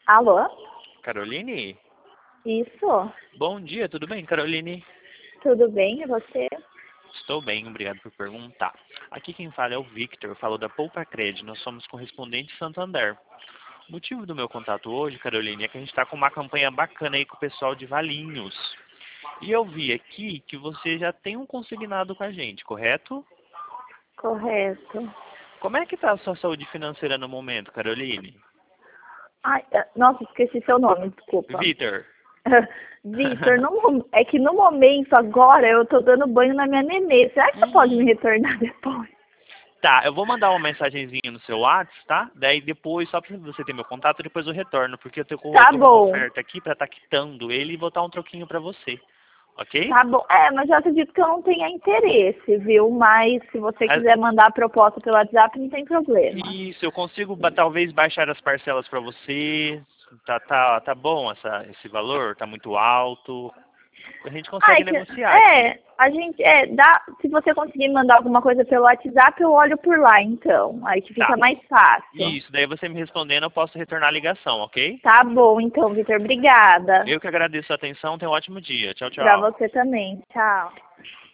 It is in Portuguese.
Alô? Caroline? Isso? Bom dia, tudo bem, Caroline? Tudo bem? E você? Estou bem, obrigado por perguntar. Aqui quem fala é o Victor, falo da Poupa Cred, nós somos correspondentes Santander. O motivo do meu contato hoje, Caroline, é que a gente está com uma campanha bacana aí com o pessoal de Valinhos. E eu vi aqui que você já tem um consignado com a gente, correto? Correto. Como é que está a sua saúde financeira no momento, Caroline? Ai, nossa, esqueci seu nome, desculpa. Victor. Vitor, é que no momento agora eu tô dando banho na minha nenê. Será que você pode me retornar depois? Tá, eu vou mandar uma mensagenzinha no seu WhatsApp, tá? Daí depois, só pra você ter meu contato, depois eu retorno, porque eu Tá tô com uma bom. oferta aqui pra estar quitando ele e botar um troquinho pra você, ok? Tá bom. Mas eu acredito que eu não tenha interesse, viu? Mas se você Ah, quiser mandar a proposta pelo WhatsApp, não tem problema. isso, eu consigo talvez baixar as parcelas pra você. Tá bom esse valor? Tá muito alto? A gente consegue negociar aqui. se você conseguir mandar alguma coisa pelo WhatsApp, eu olho por lá, então. Aí que fica Tá. mais fácil. Isso, daí você me respondendo, eu posso retornar a ligação, ok? Tá bom, então, Vitor, obrigada. Eu que agradeço a atenção, tenha um ótimo dia. Tchau, Pra tchau. você também. Tchau.